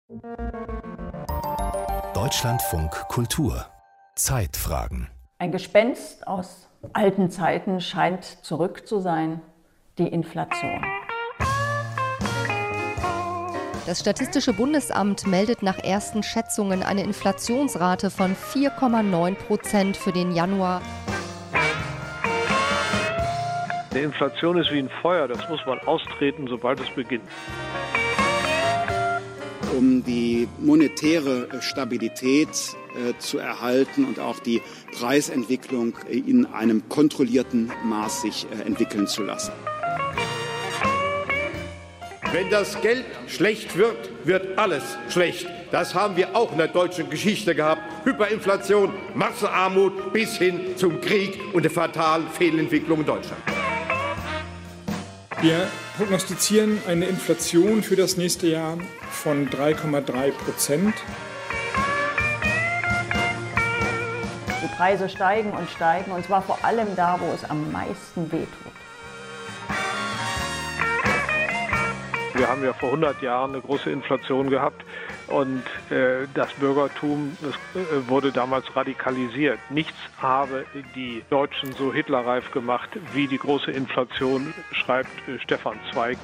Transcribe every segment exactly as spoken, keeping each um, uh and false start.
Deutschlandfunk Kultur. Zeitfragen. Ein Gespenst aus alten Zeiten scheint zurück zu sein: die Inflation. Das Statistische Bundesamt meldet nach ersten Schätzungen eine Inflationsrate von vier Komma neun Prozent für den Januar. Die Inflation ist wie ein Feuer, das muss man austreten, sobald es beginnt. Um die monetäre Stabilität äh, zu erhalten und auch die Preisentwicklung in einem kontrollierten Maß sich äh, entwickeln zu lassen. Wenn das Geld schlecht wird, wird alles schlecht. Das haben wir auch in der deutschen Geschichte gehabt. Hyperinflation, Massenarmut bis hin zum Krieg und der fatalen Fehlentwicklung in Deutschland. Wir prognostizieren eine Inflation für das nächste Jahr von drei Komma drei Prozent. Die Preise steigen und steigen, und zwar vor allem da, wo es am meisten wehtut. Wir haben ja vor hundert Jahren eine große Inflation gehabt und äh, das Bürgertum das, äh, wurde damals radikalisiert. Nichts habe die Deutschen so hitlerreif gemacht wie die große Inflation, schreibt äh, Stefan Zweig.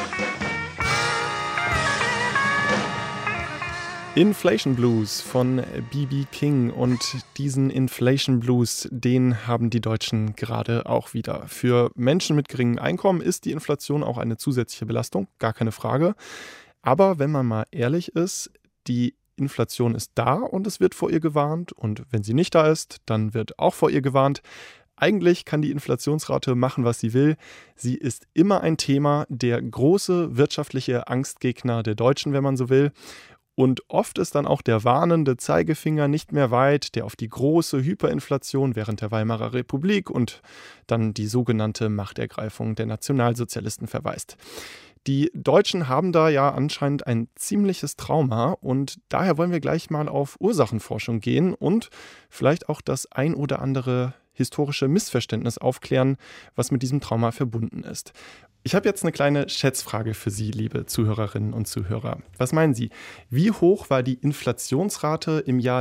Inflation Blues von B B King, und diesen Inflation Blues, den haben die Deutschen gerade auch wieder. Für Menschen mit geringem Einkommen ist die Inflation auch eine zusätzliche Belastung, gar keine Frage. Aber wenn man mal ehrlich ist, die Inflation ist da und es wird vor ihr gewarnt, und wenn sie nicht da ist, dann wird auch vor ihr gewarnt. Eigentlich kann die Inflationsrate machen, was sie will. Sie ist immer ein Thema, der große wirtschaftliche Angstgegner der Deutschen, wenn man so will. Und oft ist dann auch der warnende Zeigefinger nicht mehr weit, der auf die große Hyperinflation während der Weimarer Republik und dann die sogenannte Machtergreifung der Nationalsozialisten verweist. Die Deutschen haben da ja anscheinend ein ziemliches Trauma, und daher wollen wir gleich mal auf Ursachenforschung gehen und vielleicht auch das ein oder andere historische Missverständnis aufklären, was mit diesem Trauma verbunden ist. Ich habe jetzt eine kleine Schätzfrage für Sie, liebe Zuhörerinnen und Zuhörer. Was meinen Sie? Wie hoch war die Inflationsrate im Jahr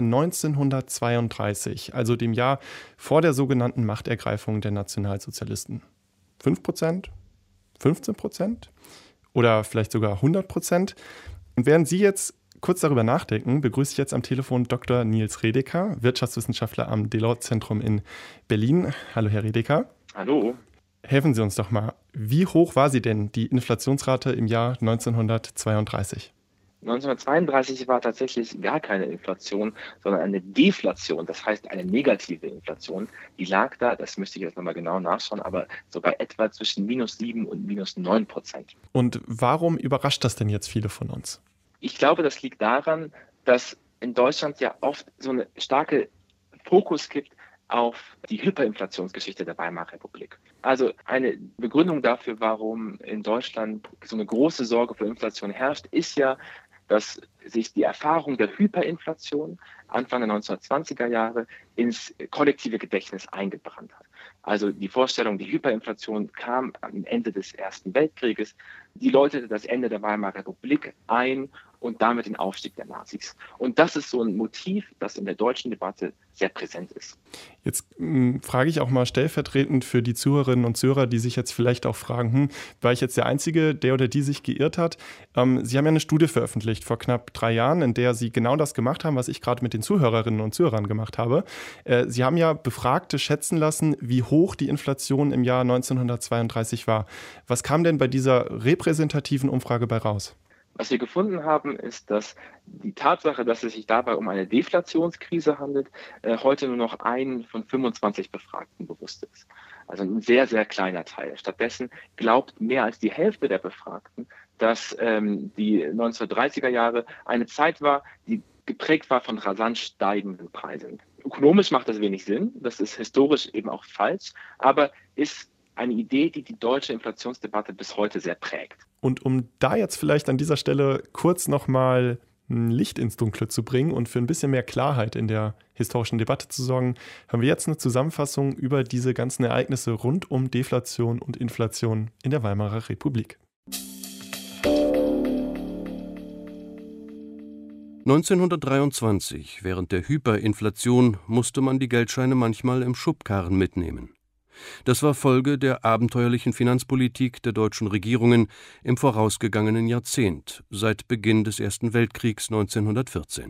neunzehnhundertzweiunddreißig, also dem Jahr vor der sogenannten Machtergreifung der Nationalsozialisten? fünf Prozent? fünfzehn Prozent? Oder vielleicht sogar hundert Prozent? Und während Sie jetzt kurz darüber nachdenken, begrüße ich jetzt am Telefon Doktor Nils Redeker, Wirtschaftswissenschaftler am Deloitte-Zentrum in Berlin. Hallo, Herr Redeker. Hallo. Helfen Sie uns doch mal, wie hoch war sie denn, die Inflationsrate im Jahr neunzehnhundertzweiunddreißig? neunzehnhundertzweiunddreißig war tatsächlich gar keine Inflation, sondern eine Deflation, das heißt eine negative Inflation. Die lag da, das müsste ich jetzt nochmal genau nachschauen, aber sogar etwa zwischen minus sieben und minus neun Prozent. Und warum überrascht das denn jetzt viele von uns? Ich glaube, das liegt daran, dass in Deutschland ja oft so eine starke Fokus gibt auf die Hyperinflationsgeschichte der Weimarer Republik. Also eine Begründung dafür, warum in Deutschland so eine große Sorge für Inflation herrscht, ist ja, dass sich die Erfahrung der Hyperinflation Anfang der neunzehnhundertzwanziger Jahre ins kollektive Gedächtnis eingebrannt hat. Also die Vorstellung, die Hyperinflation kam am Ende des Ersten Weltkrieges, die läutete das Ende der Weimarer Republik ein und damit den Aufstieg der Nazis. Und das ist so ein Motiv, das in der deutschen Debatte sehr präsent ist. Jetzt mh, frage ich auch mal stellvertretend für die Zuhörerinnen und Zuhörer, die sich jetzt vielleicht auch fragen, hm, war ich jetzt der Einzige, der oder die sich geirrt hat? Ähm, Sie haben ja eine Studie veröffentlicht vor knapp drei Jahren, in der Sie genau das gemacht haben, was ich gerade mit den Zuhörerinnen und Zuhörern gemacht habe. Äh, Sie haben ja Befragte schätzen lassen, wie hoch die Inflation im Jahr neunzehnhundertzweiunddreißig war. Was kam denn bei dieser repräsentativen Umfrage bei raus? Was wir gefunden haben, ist, dass die Tatsache, dass es sich dabei um eine Deflationskrise handelt, äh, heute nur noch ein von fünfundzwanzig Befragten bewusst ist. Also ein sehr, sehr kleiner Teil. Stattdessen glaubt mehr als die Hälfte der Befragten, dass ähm, die neunzehnhundertdreißiger Jahre eine Zeit war, die geprägt war von rasant steigenden Preisen. Ökonomisch macht das wenig Sinn, das ist historisch eben auch falsch, aber ist eine Idee, die die deutsche Inflationsdebatte bis heute sehr prägt. Und um da jetzt vielleicht an dieser Stelle kurz nochmal ein Licht ins Dunkle zu bringen und für ein bisschen mehr Klarheit in der historischen Debatte zu sorgen, haben wir jetzt eine Zusammenfassung über diese ganzen Ereignisse rund um Deflation und Inflation in der Weimarer Republik. neunzehnhundertdreiundzwanzig, während der Hyperinflation, musste man die Geldscheine manchmal im Schubkarren mitnehmen. Das war Folge der abenteuerlichen Finanzpolitik der deutschen Regierungen im vorausgegangenen Jahrzehnt, seit Beginn des Ersten Weltkriegs neunzehnhundertvierzehn.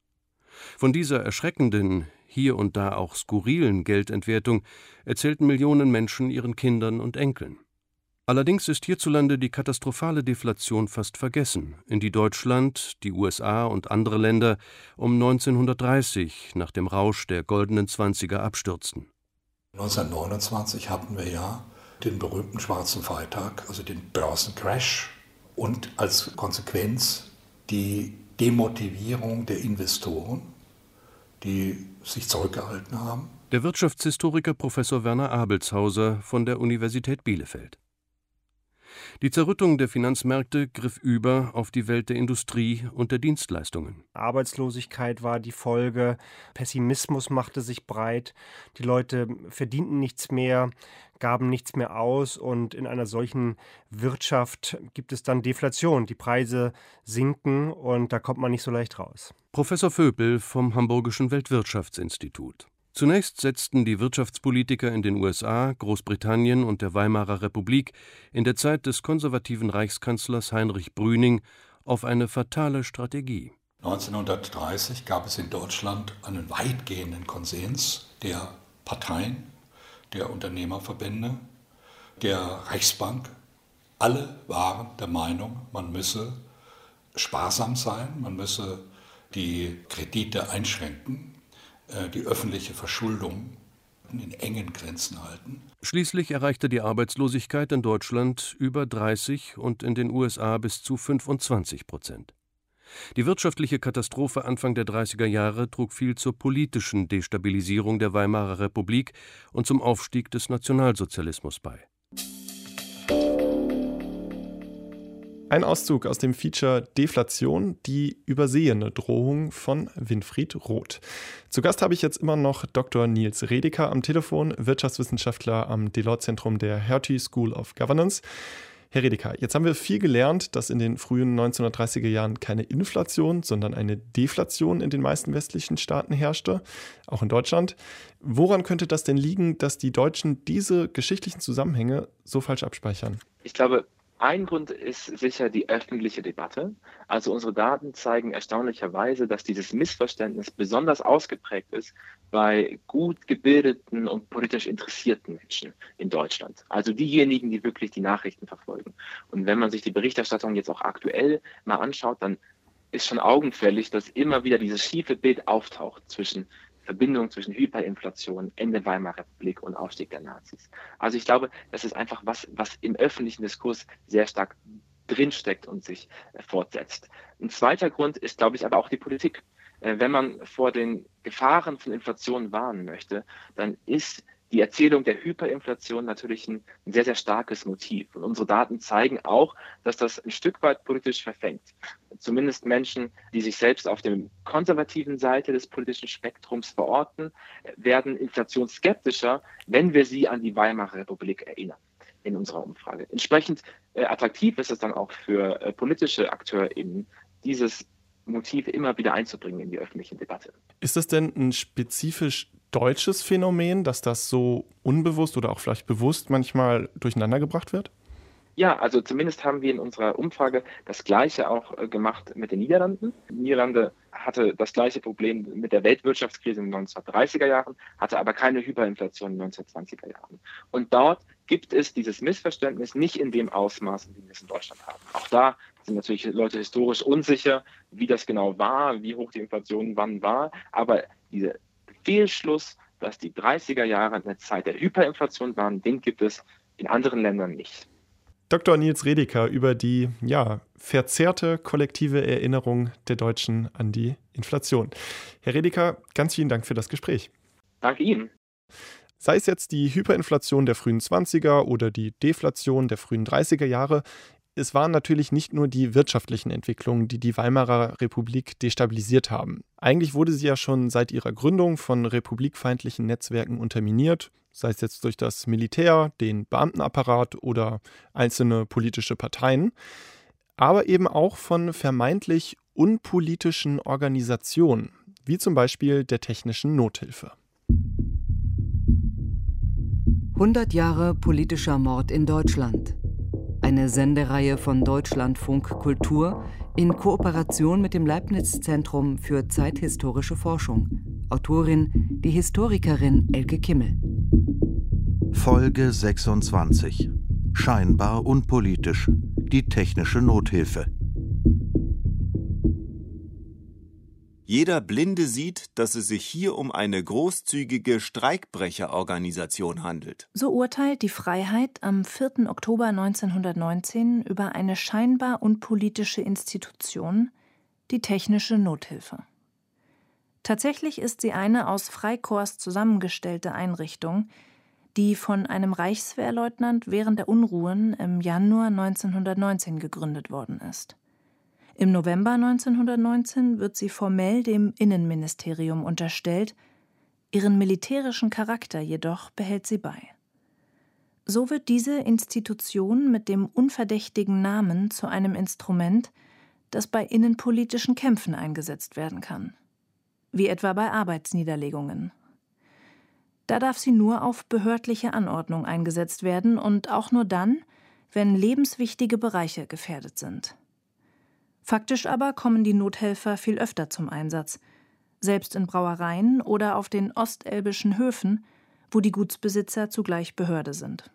Von dieser erschreckenden, hier und da auch skurrilen Geldentwertung erzählten Millionen Menschen ihren Kindern und Enkeln. Allerdings ist hierzulande die katastrophale Deflation fast vergessen, in die Deutschland, die U S A und andere Länder um neunzehnhundertdreißig nach dem Rausch der goldenen Zwanziger abstürzten. neunzehnhundertneunundzwanzig hatten wir ja den berühmten schwarzen Freitag, also den Börsencrash und als Konsequenz die Demotivierung der Investoren, die sich zurückgehalten haben. Der Wirtschaftshistoriker Professor Werner Abelshauser von der Universität Bielefeld. Die Zerrüttung der Finanzmärkte griff über auf die Welt der Industrie und der Dienstleistungen. Arbeitslosigkeit war die Folge, Pessimismus machte sich breit, die Leute verdienten nichts mehr, gaben nichts mehr aus und in einer solchen Wirtschaft gibt es dann Deflation. Die Preise sinken und da kommt man nicht so leicht raus. Professor Vöpel vom Hamburgischen Weltwirtschaftsinstitut. Zunächst setzten die Wirtschaftspolitiker in den U S A, Großbritannien und der Weimarer Republik in der Zeit des konservativen Reichskanzlers Heinrich Brüning auf eine fatale Strategie. neunzehnhundertdreißig gab es in Deutschland einen weitgehenden Konsens der Parteien, der Unternehmerverbände, der Reichsbank. Alle waren der Meinung, man müsse sparsam sein, man müsse die Kredite einschränken, die öffentliche Verschuldung in engen Grenzen halten. Schließlich erreichte die Arbeitslosigkeit in Deutschland über dreißig und in den U S A bis zu fünfundzwanzig Prozent. Die wirtschaftliche Katastrophe Anfang der dreißiger Jahre trug viel zur politischen Destabilisierung der Weimarer Republik und zum Aufstieg des Nationalsozialismus bei. Ein Auszug aus dem Feature Deflation, die übersehene Drohung von Winfried Roth. Zu Gast habe ich jetzt immer noch Doktor Nils Redeker am Telefon, Wirtschaftswissenschaftler am Deloitte-Zentrum der Hertie School of Governance. Herr Redeker, jetzt haben wir viel gelernt, dass in den frühen neunzehnhundertdreißiger Jahren keine Inflation, sondern eine Deflation in den meisten westlichen Staaten herrschte, auch in Deutschland. Woran könnte das denn liegen, dass die Deutschen diese geschichtlichen Zusammenhänge so falsch abspeichern? Ich glaube, ein Grund ist sicher die öffentliche Debatte. Also unsere Daten zeigen erstaunlicherweise, dass dieses Missverständnis besonders ausgeprägt ist bei gut gebildeten und politisch interessierten Menschen in Deutschland. Also diejenigen, die wirklich die Nachrichten verfolgen. Und wenn man sich die Berichterstattung jetzt auch aktuell mal anschaut, dann ist schon augenfällig, dass immer wieder dieses schiefe Bild auftaucht zwischen Verbindung zwischen Hyperinflation, Ende Weimarer Republik und Aufstieg der Nazis. Also ich glaube, das ist einfach was, was im öffentlichen Diskurs sehr stark drinsteckt und sich äh, fortsetzt. Ein zweiter Grund ist, glaube ich, aber auch die Politik. Äh, wenn man vor den Gefahren von Inflation warnen möchte, dann ist die Erzählung der Hyperinflation natürlich ein, ein sehr, sehr starkes Motiv. Und unsere Daten zeigen auch, dass das ein Stück weit politisch verfängt. Zumindest Menschen, die sich selbst auf der konservativen Seite des politischen Spektrums verorten, werden inflationsskeptischer, wenn wir sie an die Weimarer Republik erinnern in unserer Umfrage. Entsprechend äh, attraktiv ist es dann auch für äh, politische AkteurInnen, dieses Motiv immer wieder einzubringen in die öffentliche Debatte. Ist das denn ein spezifisch deutsches Phänomen, dass das so unbewusst oder auch vielleicht bewusst manchmal durcheinandergebracht wird? Ja, also zumindest haben wir in unserer Umfrage das Gleiche auch äh, gemacht mit den Niederlanden. Die Niederlande hatte das gleiche Problem mit der Weltwirtschaftskrise in den neunzehnhundertdreißiger Jahren, hatte aber keine Hyperinflation in den neunzehnhundertzwanziger Jahren. Und dort gibt es dieses Missverständnis nicht in dem Ausmaß, wie wir es in Deutschland haben. Auch da sind natürlich Leute historisch unsicher, wie das genau war, wie hoch die Inflation wann war. Aber dieser Fehlschluss, dass die dreißiger Jahre eine Zeit der Hyperinflation waren, den gibt es in anderen Ländern nicht. Doktor Nils Redeker über die ja, verzerrte kollektive Erinnerung der Deutschen an die Inflation. Herr Redeker, ganz vielen Dank für das Gespräch. Danke Ihnen. Sei es jetzt die Hyperinflation der frühen zwanziger oder die Deflation der frühen dreißiger Jahre, es waren natürlich nicht nur die wirtschaftlichen Entwicklungen, die die Weimarer Republik destabilisiert haben. Eigentlich wurde sie ja schon seit ihrer Gründung von republikfeindlichen Netzwerken unterminiert, sei es jetzt durch das Militär, den Beamtenapparat oder einzelne politische Parteien, aber eben auch von vermeintlich unpolitischen Organisationen, wie zum Beispiel der Technischen Nothilfe. hundert Jahre politischer Mord in Deutschland. Eine Sendereihe von Deutschlandfunk Kultur in Kooperation mit dem Leibniz-Zentrum für zeithistorische Forschung. Autorin die Historikerin Elke Kimmel. Folge sechsundzwanzig. Scheinbar unpolitisch. Die Technische Nothilfe. Jeder Blinde sieht, dass es sich hier um eine großzügige Streikbrecherorganisation handelt. So urteilt die Freiheit am vierten Oktober neunzehnhundertneunzehn über eine scheinbar unpolitische Institution, die Technische Nothilfe. Tatsächlich ist sie eine aus Freikorps zusammengestellte Einrichtung, die von einem Reichswehrleutnant während der Unruhen im Januar neunzehnhundertneunzehn gegründet worden ist. Im November neunzehnhundertneunzehn wird sie formell dem Innenministerium unterstellt, ihren militärischen Charakter jedoch behält sie bei. So wird diese Institution mit dem unverdächtigen Namen zu einem Instrument, das bei innenpolitischen Kämpfen eingesetzt werden kann, wie etwa bei Arbeitsniederlegungen. Da darf sie nur auf behördliche Anordnung eingesetzt werden und auch nur dann, wenn lebenswichtige Bereiche gefährdet sind. Faktisch aber kommen die Nothelfer viel öfter zum Einsatz, selbst in Brauereien oder auf den ostelbischen Höfen, wo die Gutsbesitzer zugleich Behörde sind.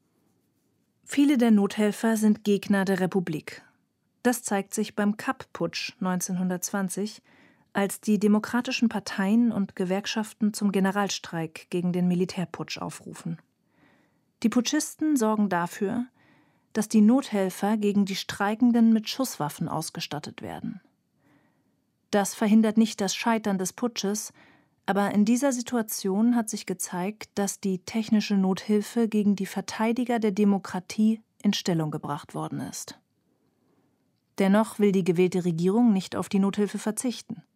Viele der Nothelfer sind Gegner der Republik. Das zeigt sich beim Kapp-Putsch neunzehnhundertzwanzig, als die demokratischen Parteien und Gewerkschaften zum Generalstreik gegen den Militärputsch aufrufen. Die Putschisten sorgen dafür, dass die Nothelfer gegen die Streikenden mit Schusswaffen ausgestattet werden. Das verhindert nicht das Scheitern des Putsches, aber in dieser Situation hat sich gezeigt, dass die Technische Nothilfe gegen die Verteidiger der Demokratie in Stellung gebracht worden ist. Dennoch will die gewählte Regierung nicht auf die Nothilfe verzichten.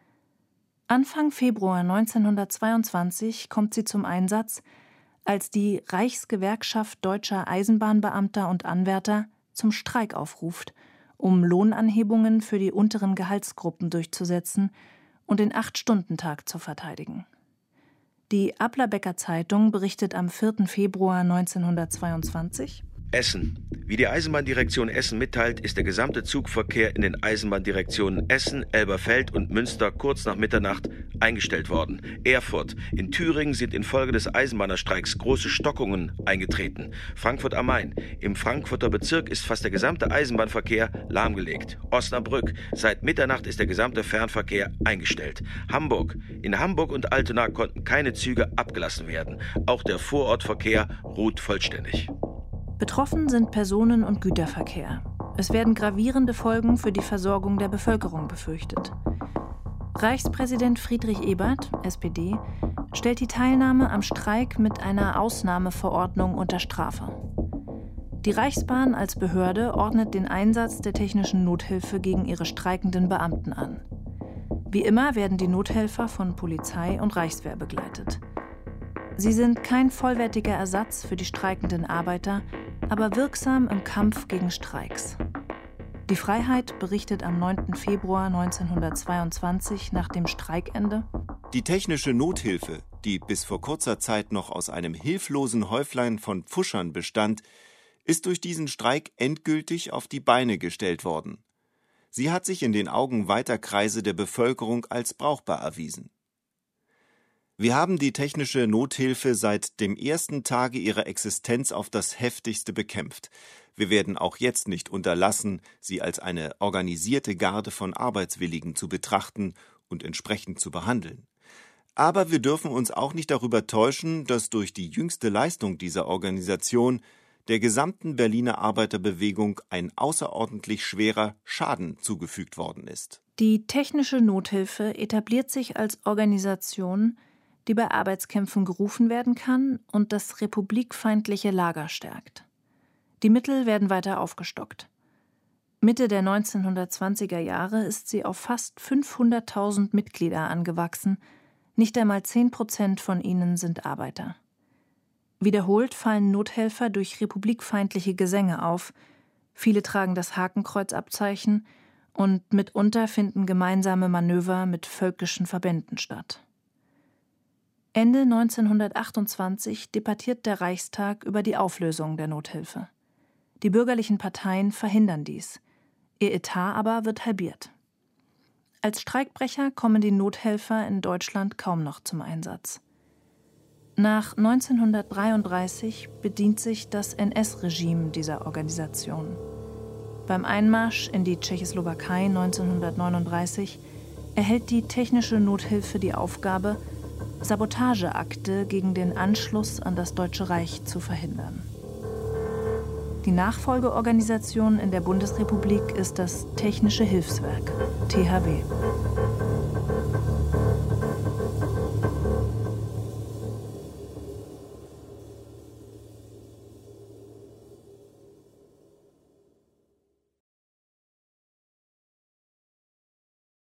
Anfang Februar neunzehnhundertzweiundzwanzig kommt sie zum Einsatz, als die Reichsgewerkschaft deutscher Eisenbahnbeamter und Anwärter zum Streik aufruft, um Lohnanhebungen für die unteren Gehaltsgruppen durchzusetzen und den Acht-Stunden-Tag zu verteidigen. Die Applerbecker Zeitung berichtet am vierten Februar neunzehnhundertzweiundzwanzig: Essen. Wie die Eisenbahndirektion Essen mitteilt, ist der gesamte Zugverkehr in den Eisenbahndirektionen Essen, Elberfeld und Münster kurz nach Mitternacht eingestellt worden. Erfurt. In Thüringen sind infolge des Eisenbahnerstreiks große Stockungen eingetreten. Frankfurt am Main. Im Frankfurter Bezirk ist fast der gesamte Eisenbahnverkehr lahmgelegt. Osnabrück. Seit Mitternacht ist der gesamte Fernverkehr eingestellt. Hamburg. In Hamburg und Altona konnten keine Züge abgelassen werden. Auch der Vorortverkehr ruht vollständig. Betroffen sind Personen- und Güterverkehr. Es werden gravierende Folgen für die Versorgung der Bevölkerung befürchtet. Reichspräsident Friedrich Ebert, S P D, stellt die Teilnahme am Streik mit einer Ausnahmeverordnung unter Strafe. Die Reichsbahn als Behörde ordnet den Einsatz der Technischen Nothilfe gegen ihre streikenden Beamten an. Wie immer werden die Nothelfer von Polizei und Reichswehr begleitet. Sie sind kein vollwertiger Ersatz für die streikenden Arbeiter, aber wirksam im Kampf gegen Streiks. Die Freiheit berichtet am neunten Februar neunzehnhundertzweiundzwanzig nach dem Streikende: Die Technische Nothilfe, die bis vor kurzer Zeit noch aus einem hilflosen Häuflein von Pfuschern bestand, ist durch diesen Streik endgültig auf die Beine gestellt worden. Sie hat sich in den Augen weiter Kreise der Bevölkerung als brauchbar erwiesen. Wir haben die Technische Nothilfe seit dem ersten Tage ihrer Existenz auf das Heftigste bekämpft. Wir werden auch jetzt nicht unterlassen, sie als eine organisierte Garde von Arbeitswilligen zu betrachten und entsprechend zu behandeln. Aber wir dürfen uns auch nicht darüber täuschen, dass durch die jüngste Leistung dieser Organisation der gesamten Berliner Arbeiterbewegung ein außerordentlich schwerer Schaden zugefügt worden ist. Die Technische Nothilfe etabliert sich als Organisation, die bei Arbeitskämpfen gerufen werden kann und das republikfeindliche Lager stärkt. Die Mittel werden weiter aufgestockt. Mitte der neunzehnhundertzwanziger Jahre ist sie auf fast fünfhunderttausend Mitglieder angewachsen, nicht einmal zehn Prozent von ihnen sind Arbeiter. Wiederholt fallen Nothelfer durch republikfeindliche Gesänge auf, viele tragen das Hakenkreuzabzeichen Und mitunter finden gemeinsame Manöver mit völkischen Verbänden statt. Ende neunzehnhundertachtundzwanzig debattiert der Reichstag über die Auflösung der Nothilfe. Die bürgerlichen Parteien verhindern dies. Ihr Etat aber wird halbiert. Als Streikbrecher kommen die Nothelfer in Deutschland kaum noch zum Einsatz. Nach neunzehnhundertdreiunddreißig bedient sich das N S-Regime dieser Organisation. Beim Einmarsch in die Tschechoslowakei neunzehnhundertneununddreißig erhält die Technische Nothilfe die Aufgabe, Sabotageakte gegen den Anschluss an das Deutsche Reich zu verhindern. Die Nachfolgeorganisation in der Bundesrepublik ist das Technische Hilfswerk, T H W.